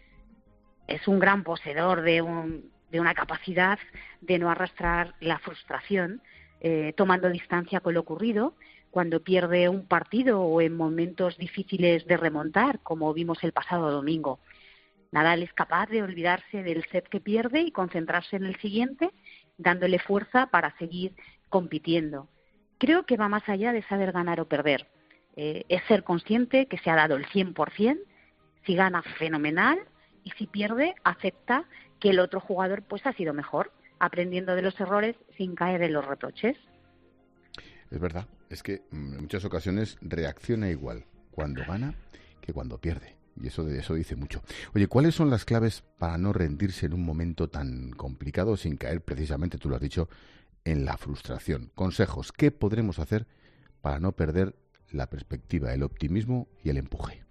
Es un gran poseedor de, un, de una capacidad de no arrastrar la frustración, eh, tomando distancia con lo ocurrido cuando pierde un partido o en momentos difíciles de remontar, como vimos el pasado domingo. Nadal es capaz de olvidarse del set que pierde y concentrarse en el siguiente, dándole fuerza para seguir compitiendo. Creo que va más allá de saber ganar o perder. Eh, es ser consciente que se ha dado el cien por ciento, si gana fenomenal y si pierde acepta que el otro jugador pues ha sido mejor, aprendiendo de los errores sin caer en los reproches. Es verdad, es que en muchas ocasiones reacciona igual cuando gana que cuando pierde. Y eso de eso dice mucho. Oye, ¿cuáles son las claves para no rendirse en un momento tan complicado sin caer precisamente, tú lo has dicho, en la frustración? Consejos, ¿qué podremos hacer para no perder la perspectiva, el optimismo y el empuje?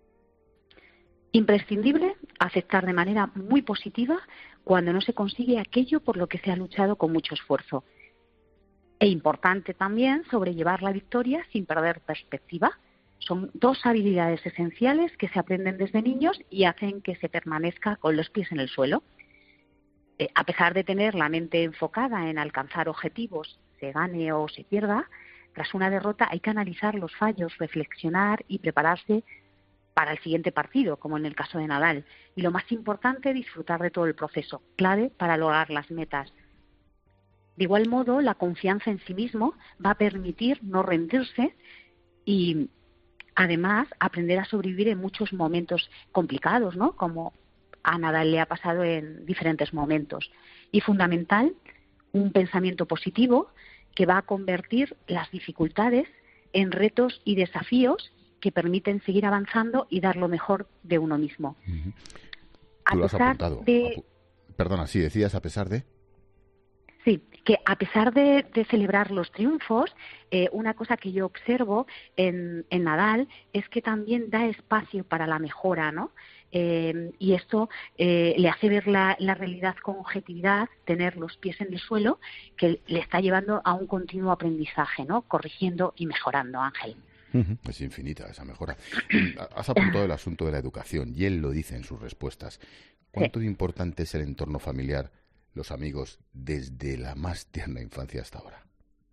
Imprescindible aceptar de manera muy positiva cuando no se consigue aquello por lo que se ha luchado con mucho esfuerzo. E importante también sobrellevar la victoria sin perder perspectiva. Son dos habilidades esenciales que se aprenden desde niños y hacen que se permanezca con los pies en el suelo. Eh, a pesar de tener la mente enfocada en alcanzar objetivos, se gane o se pierda, tras una derrota hay que analizar los fallos, reflexionar y prepararse para el siguiente partido, como en el caso de Nadal. Y lo más importante, disfrutar de todo el proceso, clave para lograr las metas. De igual modo, la confianza en sí mismo va a permitir no rendirse y, además, aprender a sobrevivir en muchos momentos complicados, ¿no? Como a Nadal le ha pasado en diferentes momentos. Y fundamental, un pensamiento positivo que va a convertir las dificultades en retos y desafíos que permiten seguir avanzando y dar lo mejor de uno mismo. Uh-huh. A Tú lo has pesar apuntado. de... Apu- Perdona, sí, decías a pesar de... Sí, que a pesar de, de celebrar los triunfos, eh, una cosa que yo observo en, en Nadal es que también da espacio para la mejora, ¿no? Eh, y esto eh, le hace ver la, la realidad con objetividad, tener los pies en el suelo, que le está llevando a un continuo aprendizaje, ¿no? Corrigiendo y mejorando, Ángel. Uh-huh. Es infinita esa mejora. Has apuntado el asunto de la educación y él lo dice en sus respuestas. ¿Cuánto de importante es el entorno familiar, los amigos, desde la más tierna infancia hasta ahora?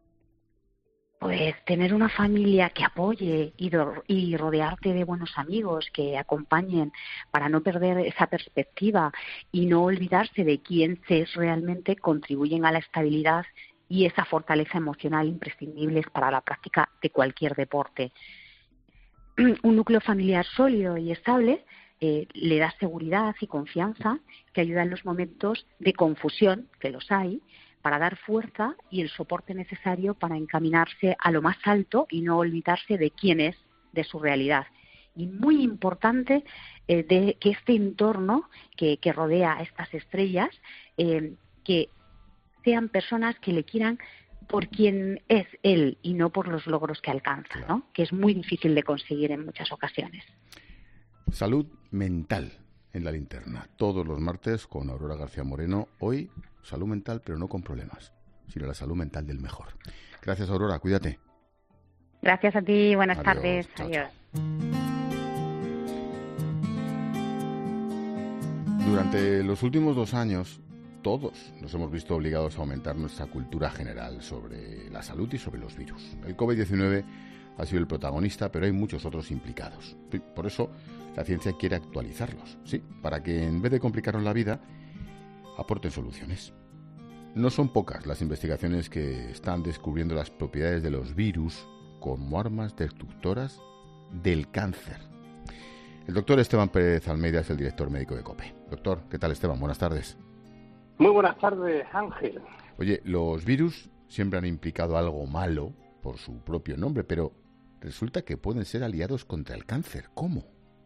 Pues tener una familia que apoye y, do- y rodearte de buenos amigos que acompañen para no perder esa perspectiva y no olvidarse de quién se es realmente, contribuyen a la estabilidad y esa fortaleza emocional imprescindibles para la práctica de cualquier deporte. Un núcleo familiar sólido y estable eh, le da seguridad y confianza, que ayuda en los momentos de confusión, que los hay, para dar fuerza y el soporte necesario para encaminarse a lo más alto y no olvidarse de quién es, de su realidad. Y muy importante eh, de que este entorno que, que rodea a estas estrellas, eh, que sean personas que le quieran por quien es él y no por los logros que alcanza, ¿no? Que es muy difícil de conseguir en muchas ocasiones. Salud mental en la linterna, todos los martes con Aurora García Moreno. Hoy, salud mental, pero no con problemas, sino la salud mental del mejor. Gracias, Aurora, cuídate. Gracias a ti, buenas Adiós, tardes. chao, Adiós. chao. Durante los últimos dos años, todos nos hemos visto obligados a aumentar nuestra cultura general sobre la salud y sobre los virus. El COVID diecinueve ha sido el protagonista, pero hay muchos otros implicados. Por eso, la ciencia quiere actualizarlos, sí, para que en vez de complicarnos la vida, aporten soluciones. No son pocas las investigaciones que están descubriendo las propiedades de los virus como armas destructoras del cáncer. El doctor Esteban Pérez Almeida es el director médico de COPE. Doctor, ¿qué tal, Esteban? Buenas tardes. Muy buenas tardes, Ángel. Oye, los virus siempre han implicado algo malo por su propio nombre, pero resulta que pueden ser aliados contra el cáncer. ¿Cómo?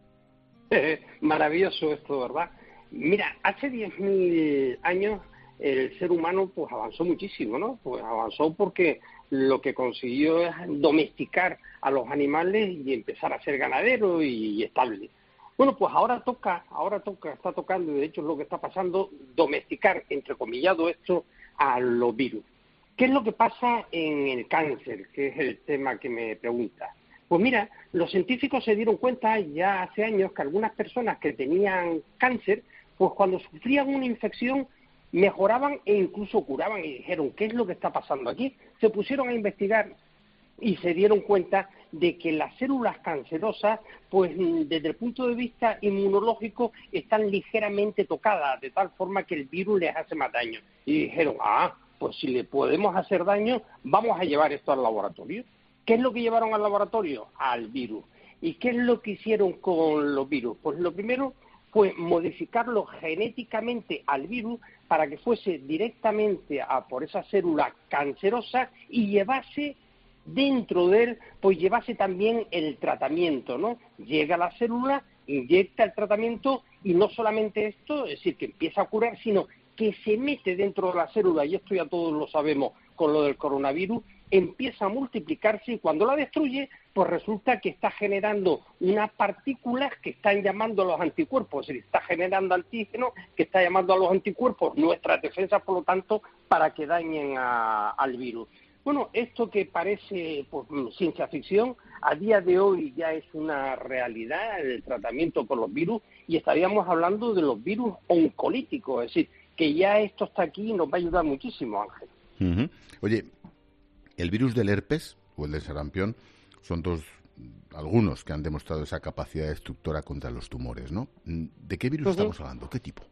Eh, maravilloso esto, ¿verdad? Mira, hace diez mil años el ser humano pues avanzó muchísimo, ¿no? Pues avanzó porque lo que consiguió es domesticar a los animales y empezar a ser ganadero y estable. Bueno, pues ahora toca, ahora toca, está tocando, y de hecho es lo que está pasando, domesticar, entrecomillado esto, a los virus. ¿Qué es lo que pasa en el cáncer? Que es el tema que me pregunta. Pues mira, los científicos se dieron cuenta ya hace años que algunas personas que tenían cáncer, pues cuando sufrían una infección mejoraban e incluso curaban, y dijeron, ¿qué es lo que está pasando aquí? Se pusieron a investigar y se dieron cuenta de que las células cancerosas, pues desde el punto de vista inmunológico, están ligeramente tocadas, de tal forma que el virus les hace más daño. Y dijeron, ah, pues si le podemos hacer daño, vamos a llevar esto al laboratorio. ¿Qué es lo que llevaron al laboratorio? Al virus. ¿Y qué es lo que hicieron con los virus? Pues lo primero fue modificarlo genéticamente al virus para que fuese directamente a por esa célula cancerosa y llevase dentro de él, pues llevase también el tratamiento, ¿no? Llega a la célula, inyecta el tratamiento y no solamente esto, es decir, que empieza a curar, sino que se mete dentro de la célula, y esto ya todos lo sabemos con lo del coronavirus, empieza a multiplicarse y cuando la destruye, pues resulta que está generando unas partículas que están llamando a los anticuerpos, es decir, está generando antígenos que está llamando a los anticuerpos, nuestras defensas, por lo tanto, para que dañen a, al virus. Bueno, esto que parece pues, ciencia ficción, a día de hoy ya es una realidad el tratamiento con los virus y estaríamos hablando de los virus oncolíticos, es decir, que ya esto está aquí y nos va a ayudar muchísimo, Ángel. Uh-huh. Oye, el virus del herpes o el del sarampión son dos, algunos que han demostrado esa capacidad destructora contra los tumores, ¿no? ¿De qué virus uh-huh. estamos hablando? ¿Qué tipo?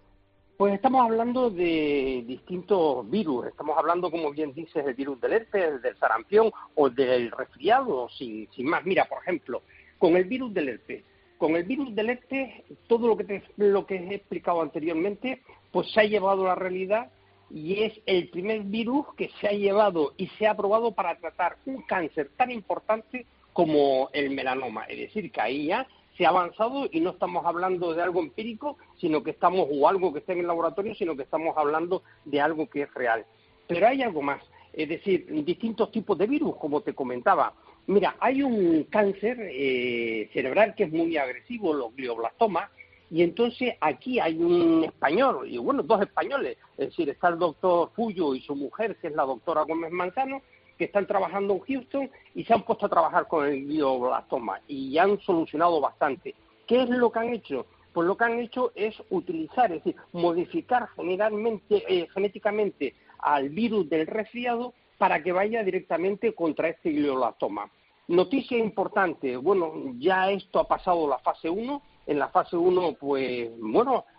Pues estamos hablando de distintos virus, estamos hablando, como bien dices, del virus del herpes, del sarampión o del resfriado, sin, sin más. Mira, por ejemplo, con el virus del herpes, con el virus del herpes, todo lo que, te, lo que he explicado anteriormente, pues se ha llevado a la realidad y es el primer virus que se ha llevado y se ha probado para tratar un cáncer tan importante como el melanoma, es decir, que ahí ya se ha avanzado y no estamos hablando de algo empírico, sino que estamos, o algo que esté en el laboratorio, sino que estamos hablando de algo que es real. Pero hay algo más, es decir, distintos tipos de virus, como te comentaba. Mira, hay un cáncer eh, cerebral que es muy agresivo, los glioblastomas, y entonces aquí hay un español, y bueno, dos españoles, es decir, está el doctor Puyo y su mujer, que es la doctora Gómez Manzano, que están trabajando en Houston y se han puesto a trabajar con el glioblastoma y han solucionado bastante. ¿Qué es lo que han hecho? Pues lo que han hecho es utilizar, es decir, modificar generalmente, eh, genéticamente al virus del resfriado para que vaya directamente contra este glioblastoma. Noticia importante, bueno, ya esto ha pasado la fase uno, en la fase uno, pues, bueno,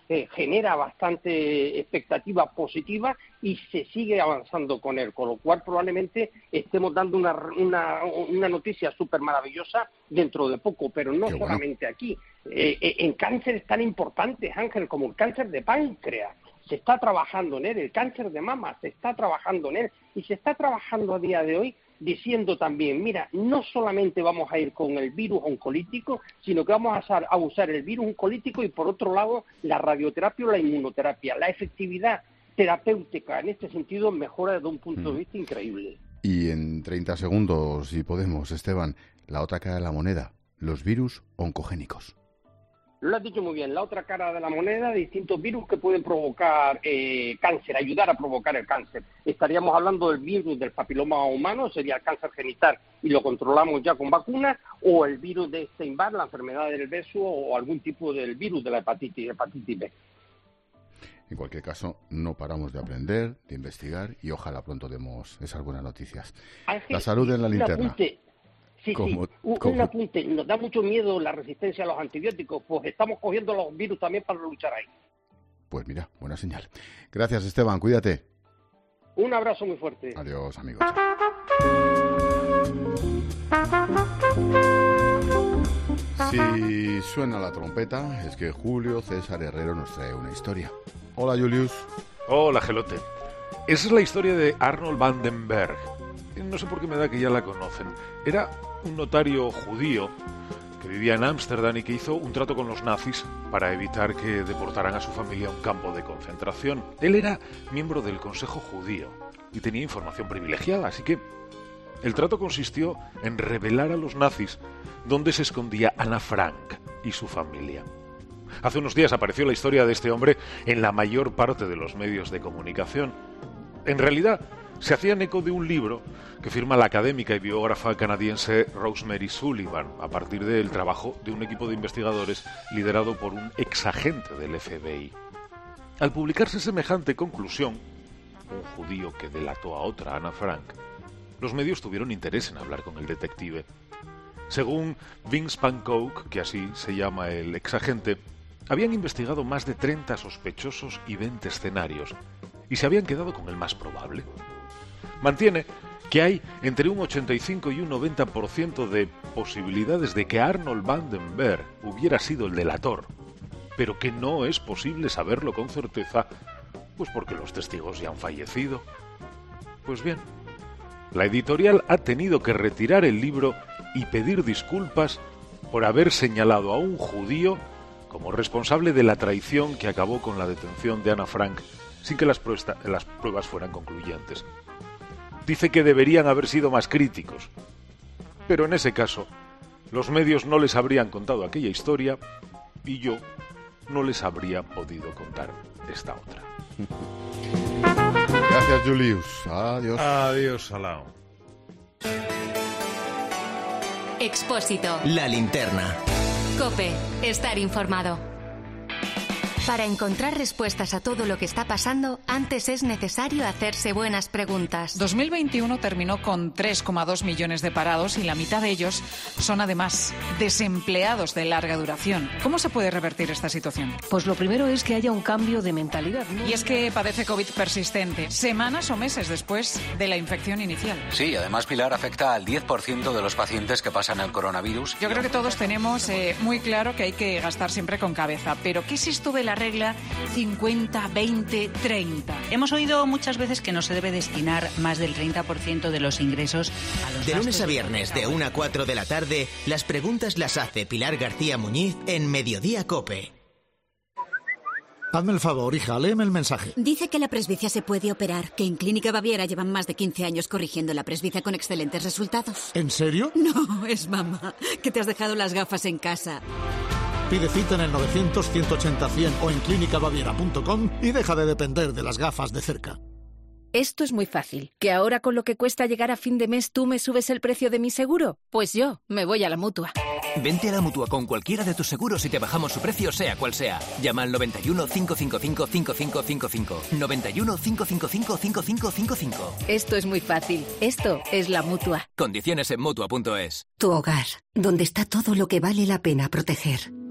eh, genera bastante expectativa positiva y se sigue avanzando con él, con lo cual probablemente estemos dando una, una, una noticia súper maravillosa dentro de poco, pero no Qué solamente bueno. aquí. Eh, eh, en cánceres tan importantes, Ángel, como el cáncer de páncreas, se está trabajando en él, el cáncer de mama se está trabajando en él y se está trabajando a día de hoy diciendo también, mira, no solamente vamos a ir con el virus oncolítico, sino que vamos a usar, a usar el virus oncolítico y por otro lado la radioterapia o la inmunoterapia. La efectividad terapéutica en este sentido mejora desde un punto mm. de vista increíble. Y en treinta segundos, si podemos, Esteban, la otra cara de la moneda, los virus oncogénicos. Lo has dicho muy bien, la otra cara de la moneda, distintos virus que pueden provocar eh, cáncer, ayudar a provocar el cáncer. Estaríamos hablando del virus del papiloma humano, sería el cáncer genital, y lo controlamos ya con vacunas, o el virus de Epstein-Barr, la enfermedad del beso, o algún tipo del virus de la hepatitis, hepatitis B. En cualquier caso, no paramos de aprender, de investigar, y ojalá pronto demos esas buenas noticias. Ángel, la salud en la linterna. Apunte. Sí, como, sí, un, como... un apunte, nos da mucho miedo la resistencia a los antibióticos, pues estamos cogiendo los virus también para luchar ahí. Pues mira, buena señal. Gracias, Esteban, cuídate. Un abrazo muy fuerte. Adiós, amigos. Si suena la trompeta, es que Julio César Herrero nos trae una historia. Hola, Julius. Hola, Gelote. Esa es la historia de Arnold van den Berg. No sé por qué me da que ya la conocen. Era un notario judío que vivía en Ámsterdam y que hizo un trato con los nazis para evitar que deportaran a su familia a un campo de concentración. Él era miembro del Consejo Judío y tenía información privilegiada, así que el trato consistió en revelar a los nazis dónde se escondía Ana Frank y su familia. Hace unos días apareció la historia de este hombre en la mayor parte de los medios de comunicación. En realidad, se hacían eco de un libro que firma la académica y biógrafa canadiense Rosemary Sullivan a partir del trabajo de un equipo de investigadores liderado por un exagente del F B I. Al publicarse semejante conclusión, un judío que delató a otra, Ana Frank, los medios tuvieron interés en hablar con el detective. Según Vince Pankow, que así se llama el exagente, habían investigado más de treinta sospechosos y veinte escenarios y se habían quedado con el más probable. Mantiene que hay entre un ochenta y cinco y un noventa por ciento de posibilidades de que Arnold van den Berg hubiera sido el delator, pero que no es posible saberlo con certeza, pues porque los testigos ya han fallecido. Pues bien, la editorial ha tenido que retirar el libro y pedir disculpas por haber señalado a un judío como responsable de la traición que acabó con la detención de Ana Frank sin que las, pruesta, las pruebas fueran concluyentes. Dice que deberían haber sido más críticos, pero en ese caso, los medios no les habrían contado aquella historia y yo no les habría podido contar esta otra. Gracias, Julius. Adiós. Adiós, Salao. Expósito. La linterna. COPE. Estar informado. Para encontrar respuestas a todo lo que está pasando, antes es necesario hacerse buenas preguntas. dos mil veintiuno terminó con tres coma dos millones de parados y la mitad de ellos son además desempleados de larga duración. ¿Cómo se puede revertir esta situación? Pues lo primero es que haya un cambio de mentalidad, ¿no? Y es que padece COVID persistente, semanas o meses después de la infección inicial. Sí, además, Pilar, afecta al diez por ciento de los pacientes que pasan el coronavirus. Yo creo que todos tenemos eh, muy claro que hay que gastar siempre con cabeza, pero ¿qué es esto de la regla cincuenta, veinte, treinta? Hemos oído muchas veces que no se debe destinar más del treinta por ciento de los ingresos a los De lunes a viernes, de una a cuatro de la tarde, las preguntas las hace Pilar García Muñiz en Mediodía COPE. Hazme el favor, hija, léeme el mensaje. Dice que la presbicia se puede operar, que en Clínica Baviera llevan más de quince años corrigiendo la presbicia con excelentes resultados. ¿En serio? No, es mamá, que te has dejado las gafas en casa. Pide cita en el novecientos, ciento ochenta, cien o en clínica baviera punto com y deja de depender de las gafas de cerca. Esto es muy fácil. ¿Que ahora con lo que cuesta llegar a fin de mes tú me subes el precio de mi seguro? Pues yo me voy a la Mutua. Vente a la Mutua con cualquiera de tus seguros y te bajamos su precio sea cual sea. Llama al noventa y uno, cinco cinco cinco, cinco cinco cinco cinco. noventa y uno, cinco cinco cinco, cinco cinco cinco cinco. Esto es muy fácil. Esto es la Mutua. Condiciones en Mutua punto es. Tu hogar, donde está todo lo que vale la pena proteger.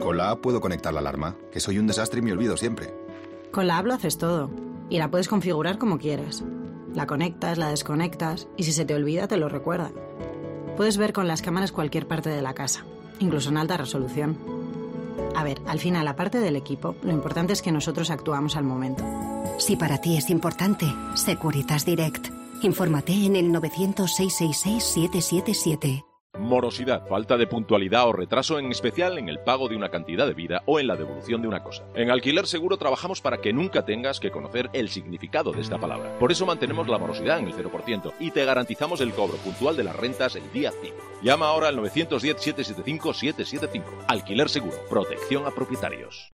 Con la app puedo conectar la alarma, que soy un desastre y me olvido siempre. Con la app lo haces todo. Y la puedes configurar como quieras. La conectas, la desconectas y si se te olvida te lo recuerda. Puedes ver con las cámaras cualquier parte de la casa, incluso en alta resolución. A ver, al final, aparte del equipo, lo importante es que nosotros actuamos al momento. Si para ti es importante, Securitas Direct. Infórmate en el novecientos, seiscientos sesenta y seis, setecientos setenta y siete. Morosidad, falta de puntualidad o retraso, en especial en el pago de una cantidad de vida o en la devolución de una cosa. En Alquiler Seguro trabajamos para que nunca tengas que conocer el significado de esta palabra. Por eso mantenemos la morosidad en el cero por ciento y te garantizamos el cobro puntual de las rentas el día cinco. Llama ahora al novecientos diez, setecientos setenta y cinco, setecientos setenta y cinco. Alquiler Seguro, protección a propietarios.